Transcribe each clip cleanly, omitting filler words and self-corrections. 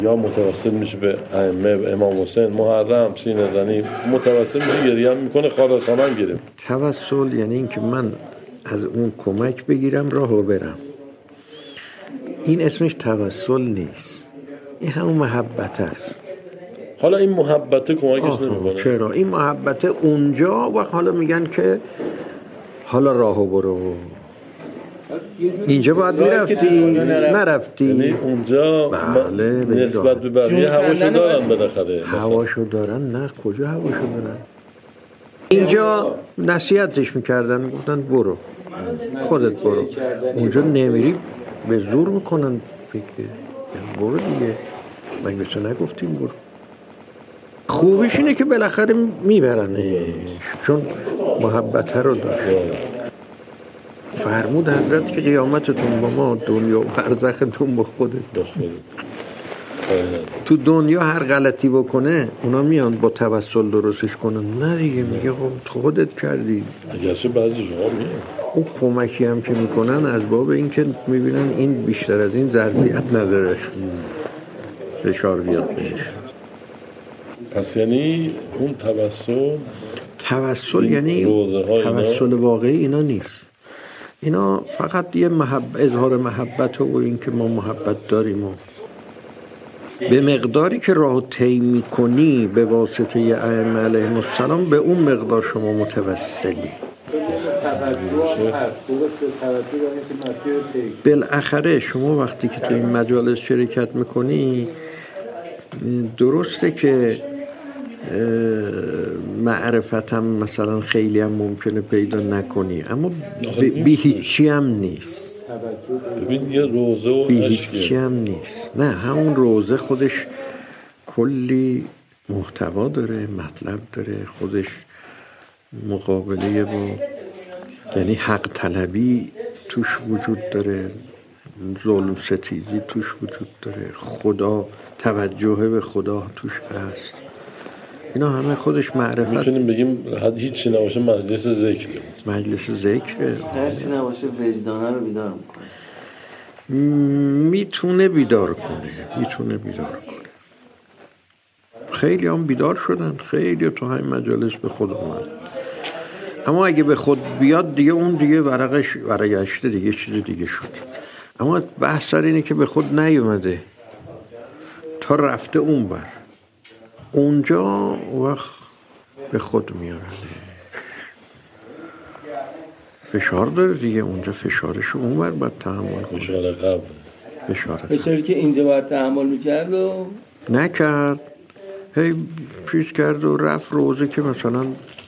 یا متوسل میشه به ائمه، امام حسین، محرم، سینه زنی، متوسل میشه گریه هم میکنه، خالصانه هم گریه. توسل یعنی این که من از اون کمک بگیرم راهو برم. این اسمش توسل نیست، این همون محبت است. حالا این محبت کمکش نمیکنه؟ چرا؟ این محبت اونجا و حالا میگن که حالا راهو برو، اینجا باید میرفتی نرفتی. یعنی اونجا بله نسبت به بقیه هواشو دارن بالاخره. هواشو دارن؟ نه، کجا هواشو دارن؟ اینجا نصیحتش میکردن، گفتن برو خودت برو. اونجا نمیری به زور میکنن فکر برو دیگه، مگه به تو نگفتیم برو. خوبیش اینه که بالاخره میبرنش، چون محبت رو داره. فرمود حضرت که قیامتتون با ما، دنیا و برزختون با خودت. تو دنیا هر غلطی بکنه اونا میان با توسل درستش کنن، نه دیگه میگه خودت کردی. اگرچه بعضی جاها میان اون کمکی هم که میکنن از باب این که میبینن این بیشتر از این ظرفیت نداره فشار بیاد بهش. پس یعنی اون توسل یعنی توسل واقعی اینا نیست. اینا فقط یه اظهار محبت و این که ما محبت داریم و به مقداری که راهو طی می‌کنی به واسطه ائمه علیهم السلام، به اون مقدار شما متوسلی. بالاخره شما وقتی که تو این مجالس شرکت می‌کنی، درسته که معرفتم مثلا خیلی هم ممکنه پیدا نکنی، اما بی هیچی هم نیست. ببین یه روزه و بی هیچی هم نیست. نه، همون روزه خودش کلی محتوا داره، مطلب داره، خودش مقابله با یعنی حق طلبی توش وجود داره، ظلم ستیزی توش وجود داره، خدا، توجه به خدا توش هست. اینا همه خودش معرفت. میتونیم بگیم هیچی نباشه مجلس ذکره. مجلس ذکره. هرچی نباشه وجدانه رو بیدار میکنه. میتونه بیدار کنه. خیلی هم بیدار شدن، خیلی تو همین مجالس به خود اومد. اما اگه به خود بیاد دیگه اون دیگه ورقشته دیگه، چیز دیگه شد. اما بحث سر اینه که به خود نیومده تا رفته اون بر اونجا وقت به خود میارن. فشار داره دیگه اونجا، فشارشو اونور باید تحمل کنه. فشار قبل، فشاری که اینجا باید تحمل میکرد و نکرد، هی چیز کرد و رفت روزه که مثلا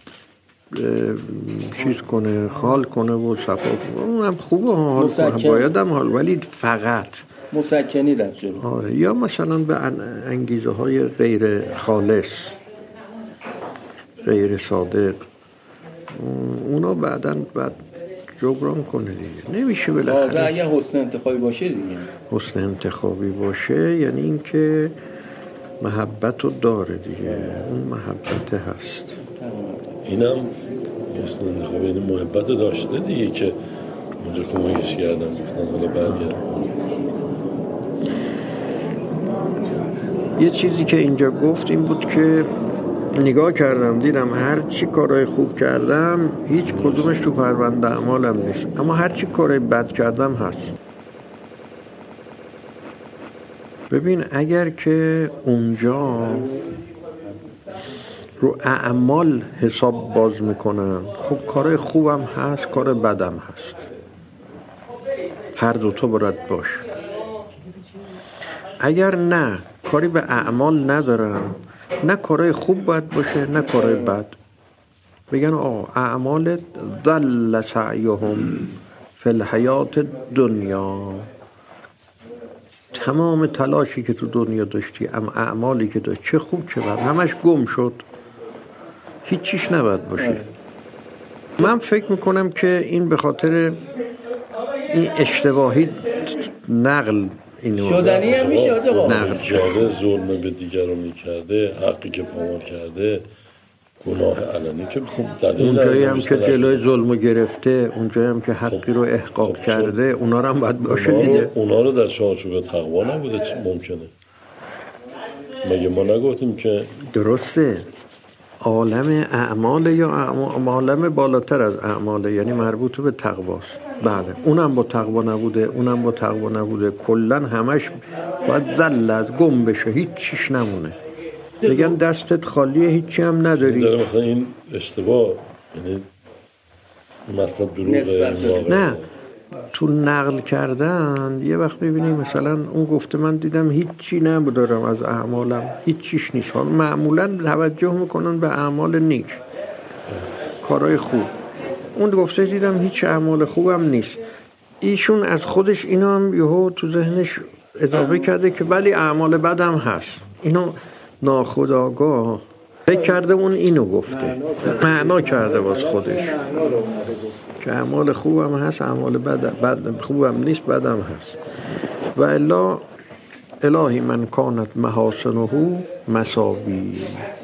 چیز کنه، خال کنه و صفا کنه. اونم خوبه حال کنه، باید هم حال، ولی فقط مسکنی رفت جلو. آره، یا مثلا به انگیزه های غیر خالص، غیر صادق، اونا بعد جبران کنه دیگه. نمیشه بالاخره. اگه حسن انتخابی باشه دیگه. حسن انتخابی باشه یعنی این که محبت رو داره دیگه، اون محبت هست. اینم حسن انتخابی یعنی محبت رو داشته دیگه که اونجا کمکش کردم، گفتن حالا برگرد. یه چیزی که اینجا گفت این بود که نگاه کردم دیدم هر چی کارهای خوب کردم هیچ کدومش تو پرونده اعمالم نیست، اما هر چی کارهای بد کردم هست. ببین اگر که اونجا رو اعمال حساب باز میکنن، خب کارهای خوبم هست، کار بدم هست، هر دوتا باید باشه. اگر نه کاری به اعمال ندارن، نه کارهای خوب باید باشه نه کارهای بد، بگن اعمال ضل سعیهم فی الحیات دنیا، تمام تلاشی که تو دنیا داشتی، اعمالی که داشتی چه خوب چه بد همش گم شد، هیچیش نباید باشه. من فکر میکنم که این به خاطر این اشتباهی نقل شدنی هم میشه نقل جاده ظلم به دیگران میکرده، حقی که پامال کرده، گناه علنی که خب اونجایی هم که جلوی ظلمو گرفته، اونجایی هم که حقی رو احقاق کرده، اونا رو هم باید باشه دیگه. اونا رو در چارچوب تقوا نبوده ممکنه. مگه ما نگفتیم که درسته عالم اعمال یا عالم بالاتر از اعماله، یعنی مربوط به تقواست. بله اونم با تقوا نبوده، اونم با تقوا نبوده، کلن همش باید ذلت گم بشه، هیچ چیش نمونه. بگن دستت خالیه هیچی هم نداری. داره مثلا این اشتباه، یعنی مطلب دروغه. نه تو نقل کردن یه وقت ببینیم مثلا اون گفته من دیدم هیچی ندارم از اعمالم، هیچ چیش نیست. حالا معمولا توجه میکنن به اعمال نیک، کارهای خوب. اون گفته دیدم هیچ اعمال خوبم نیست. ایشون از خودش اینو هم یهو تو ذهنش اضافه کرده که ولی اعمال بدم هست. اینو ناخودآگاه فکر کرده اون اینو گفته، معنا کرده واسه خودش که اعمال خوبم هست، اعمال بد خوبم نیست، بدم هست. و الا الهی من کانت محاسنه مساوی،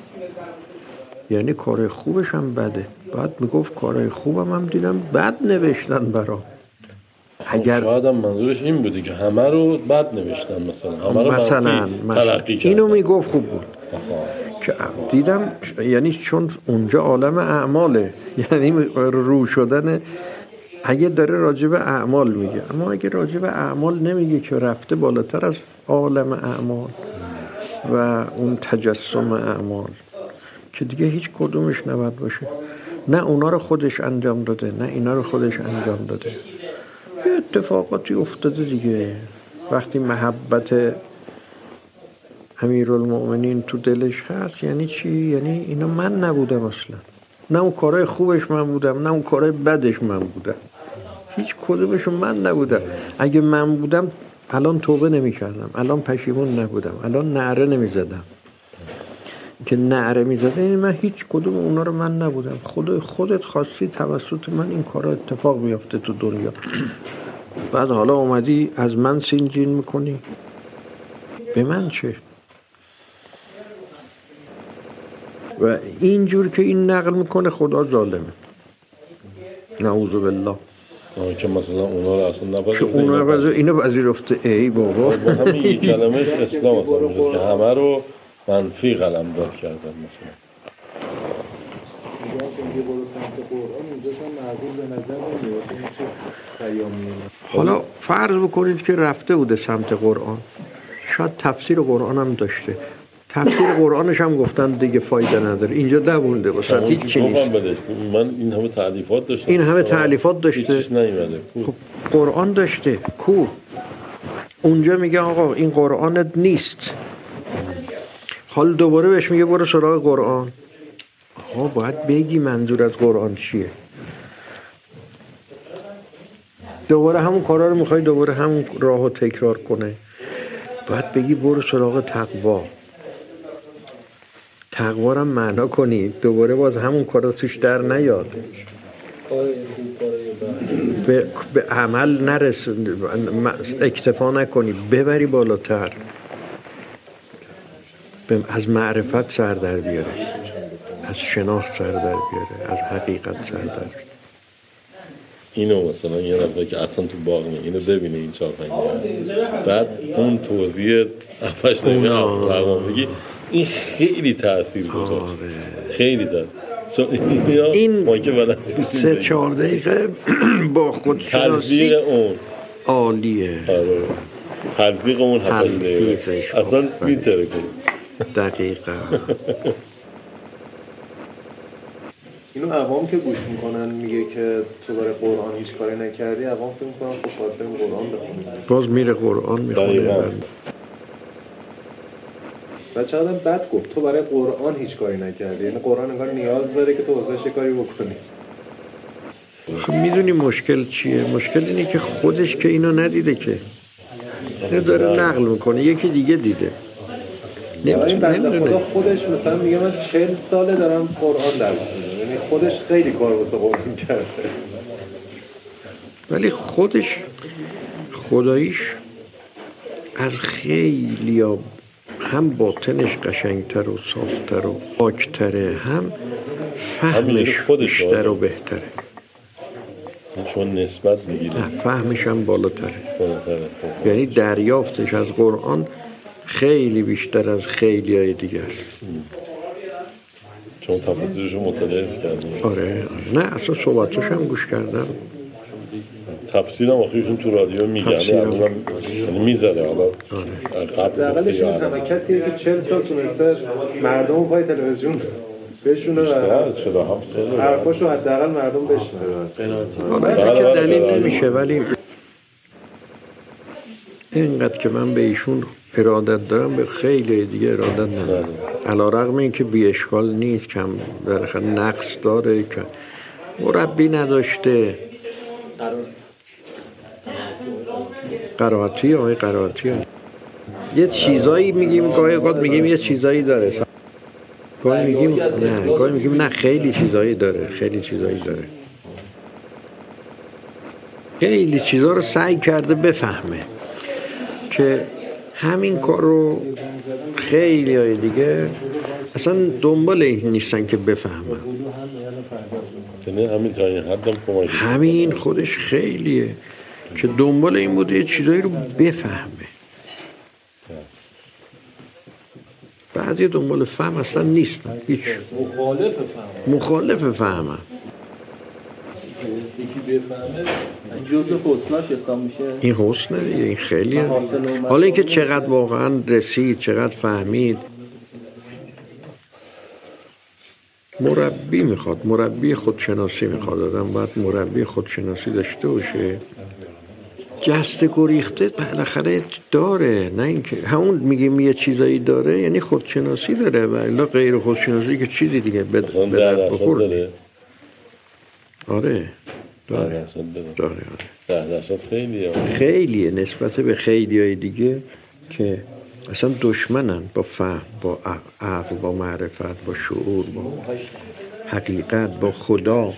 یعنی کار خوبش هم بده. بعد میگفت کارهای خوبم هم دیدم بد نوشتن برام. اگر شاید هم منظورش این بودی که همه رو بد نوشتن، مثلا اینو میگفت خوب بود که دیدم، یعنی چون اونجا عالم اعماله، یعنی رو شدن. اگه داره راجع به اعمال میگه، اما اگه راجع به اعمال نمیگه که رفته بالاتر از عالم اعمال و اون تجسم اعمال که دیگه هیچ کدومش نباید باشه. نه اونا رو خودش انجام داده، نه اینا رو خودش انجام داده. یه اتفاقاتی افتاده دیگه. وقتی محبت امیرالمؤمنین تو دلش هست یعنی چی؟ یعنی اینا من نبودم اصلا، نه اون کارهای خوبش من بودم، نه اون کارهای بدش من بودم، هیچ کدومشون من نبودم. اگه من بودم الان توبه نمی کردم، الان پشیمون نبودم، الان نعره نمی زدم. که نعره می زدم یعنی من هیچ کدوم اونا رو من نبودم. خودت خواستی توسط من این کارا اتفاق بیفته تو دنیا. بعد حالا اومدی از من سینجین میکنی، به من چه؟ و اینجور که این نقل میکنه خدا ظالمه، نعوذ بالله. که مثلا اونا رو اصلا نپذیرفته، اینو پذیرفته. ای بابا با همین یک کلمه‌اش اسلام اصلا میگه که همه رو منفی قلمداد کردن. مثلا حالا فرض بکنید که رفته بوده سمت قرآن، شاید تفسیر قرآن هم داشته، تفسیر قرآنش هم گفتن دیگه فایده نداره، اینجا دبونده واسه هیچ چی نیست. من این همه تألیفات داشته، این همه تألیفات داشته، هیچیش نیومده. خب قرآن داشته کو؟ اونجا میگه آقا این قرآنت نیست. حال دوباره بهش میگه برو سراغ قرآن. آقا باید بگی منظور از قرآن چیه. دوباره همون کارا رو میخوای دوباره همون راهو تکرار کنه. باید بگی برو سراغ تقوا. تقوا رو معنا کنی، دوباره باز همون کارا توش در نیاد. به عمل نرس، اکتفا نکنی، ببری بالاتر، از معرفت سر در بیاره، از شناخت سر در بیاره، از حقیقت سر در بیاره. اینو مثلا یه نفر که اصلا تو باغ نیست اینو ببینه این 4-5 بعد اون توضیح افش نمیاد بگی این خیلی تأثیر گذاشت. خیلی تأثیر. این 3-4 دقیقه با خودشناسی عالیه. تلفیق اون 7 دقیقه اصلا میتره کنی. دقیقا اینو عوام که گوش میکنن میگه که تو برای قرآن هیچ کاری نکردی، عوام فکر میکنن خب باید بریم قرآن بخونیم، باز میره قرآن میخونه. بچه آدم بد گفت تو برای قرآن هیچ کاری نکردی، یعنی قرآن انگار نیاز داره که تو واسش کاری بکنی. خب میدونی مشکل چیه؟ مشکل اینه که خودش که اینو ندیده، که اینو داره نقل میکنه، یکی دیگه دیده. این بنده خدا خودش مثلا میگه من 40 ساله دارم قرآن درس میدم، یعنی خودش خیلی کار واسه قرآن کرده، ولی خودش خداییش از خیلی هم باطنش قشنگتر و صافتر و پاکتره، هم فهمش بیشتر و بهتره. شما نسبت میگیره، فهمش هم بالاتره. یعنی دریافتش از قرآن خیلی بیشتر از خیلی های دیگر. چون تفاصیلشو مطالعه کردیم. آره نه اصلا صحبتش هم گوش کردم. تفسیر هم آخریشون تو رادیو میگن یعنی میذاره حالا دقیقش این تنها کسیه که 40 سال تونسته مردم پای تلویزیون بشونه و 47 سال حرفاشو حداقل مردم بشنون. آره که دلیل نمیشه، ولی اینقدر که من به ایشون ارادت دارم به خیلی دیگه ارادت ندارم، علی‌رغم اینکه بی اشکال نیست، کم بالاخره نقص داره، که مربی نداشته. قرائتی آقای قرائتی یه چیزایی میگیم، گاهی اوقات میگیم یه چیزایی داره، گاهی میگیم نه خیلی چیزایی داره، خیلی چیزا رو سعی کرده بفهمه که همین کار رو خیلی های دیگه اصلا دنبال این نیستن که بفهمن. همین خودش خیلیه که دنبال این بوده یه چیزایی رو بفهمه. بعضی دنبال فهم اصلا نیستن، هیچ مخالف فهمن. یکی بفهمه جزء حسناش حساب میشه. این حسنه دیگه، این خیلیه. حالا اینکه چقدر واقعا رسید، چقدر فهمید، مربی میخواد، مربی خودشناسی میخواد. آدم باید مربی خودشناسی داشته باشه. جست گریخته بالاخره داره، نه اینکه همون میگیم یه چیزایی داره یعنی خودشناسی داره، و الا غیر خودشناسی که چیزی دیگه به درد بخور. آره داره. خیلیه نسبت به خیلی های دیگه که اصلا دشمنن با فهم، با عقل، با معرفت، با شعور، با حقیقت، با خدا،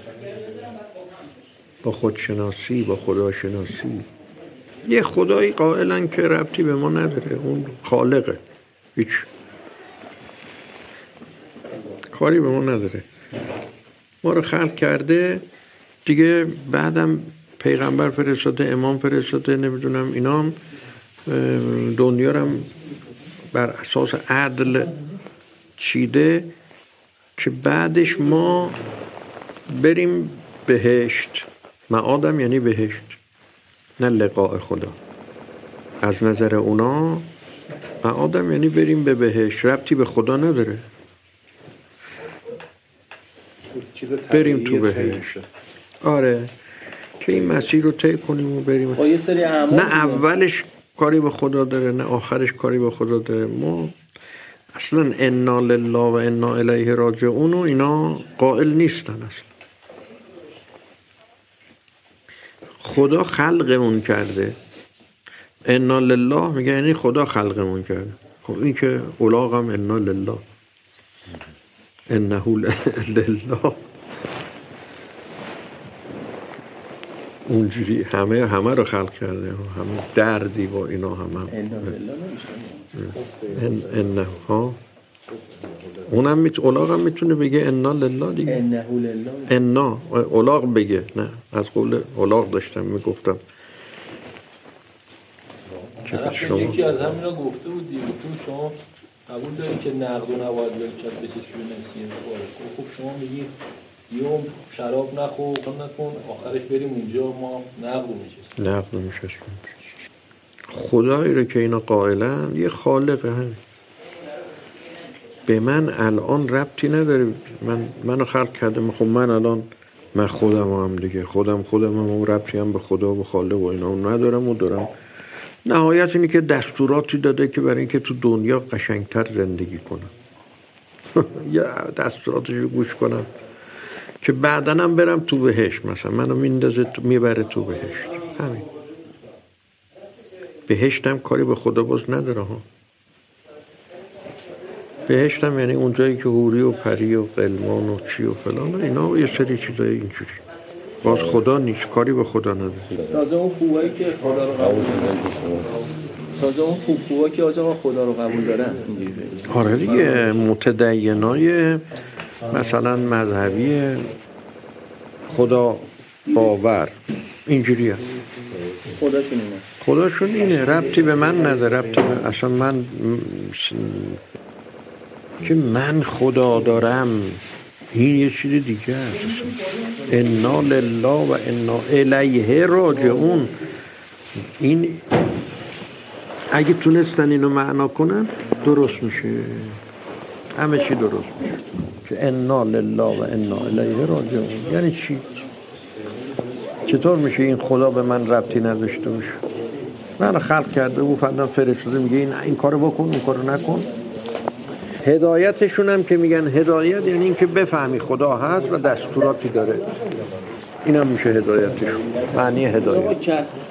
با خودشناسی، با خداشناسی. یه خدایی قائلن که ربطی به ما نداره، اون خالقه، هیچ کاری به ما نداره، ما رو خلق کرده دیگه، بعدم پیغمبر فرستاده، امام فرستاده، نمیدونم اینام دنیا رو بر اساس عدل چیده که بعدش ما بریم بهشت. معادم یعنی بهشت، نه لقاء خدا. از نظر اونا معادم یعنی بریم به بهشت، ربطی به خدا نداره، بریم تو بهشت. آره که این مسیر رو طی کنیم و بریم. با یه سری نه اولش کاری به خدا داره، نه آخرش کاری به خدا داره. ما اصلا انا لله و انا الیه راجعون و اینا قائل نیستن. اصلا خدا خلقمون کرده، انا لله میگه یعنی خدا خلقمون کرده. خب این که الاغم انا لله، انه لله، اونجوری همه رو خلق کرده، همه دردی با اینا انه ها. اونم الاغ هم میتونه بگه انا لله دیگه، انه لله، انا الاغ بگه. نه از قول الاغ داشتم میگفتم شما یکی از همینا گفته بود دیگه، شما قبول دارید که نقد و نباید ولچت بچسبی نسیه باره. خب شما میگید یوم شراب نخور نکن، آخرش بریم اونجا ما نقد رو میچسبیم. خدایی رو که اینا قائلن یه خالقه، همین به من الان ربطی نداره، منو خلق کرده. خب من الان من خودم هم دیگه، خودم هم ربطی هم به خدا و خالق و اینا ندارم و دارم. نهایت اینه که دستوراتی داده که برای اینکه تو دنیا قشنگتر زندگی کنم یا دستوراتشو گوش کنم که بعدنم برم تو بهشت. مثلا منو میبره تو بهشت. همین بهشتم کاری به خدا باز نداره ها. بهشتم یعنی اونجایی که حوری و پری و قلمان و چی و فلان و اینا و یه سری چیزای اینجوری، باز خدا نیست، کاری به خدا نداره. تازه اون خوبایی که خدا رو قبول دارن، تازه اون خوبایی که آقا خدا رو قبول دارن. آره دیگه، متدینای مثلا مذهبی خدا باور اینجوریه. خداشون اینه، ربطی به من نداره، ربطی به اصلا من که من خدا دارم این یه چیز دیگه است. انا لله و انا الیه راجعون. این اگه تونستن اینو معنا کنن درست میشه، همه چی درست میشه که انا لله و انا الیه راجعون. یعنی چی؟ چطور میشه این خدا به من ربطی نداشته باشه؟ من خلق کرده و فردا فرستاده میگه این کارو بکن اون کارو نکن. هدایتشون هم که میگن هدایت یعنی این که بفهمی خدا هست و دستوراتی داره، این هم میشه هدایتشون، معنی هدایت.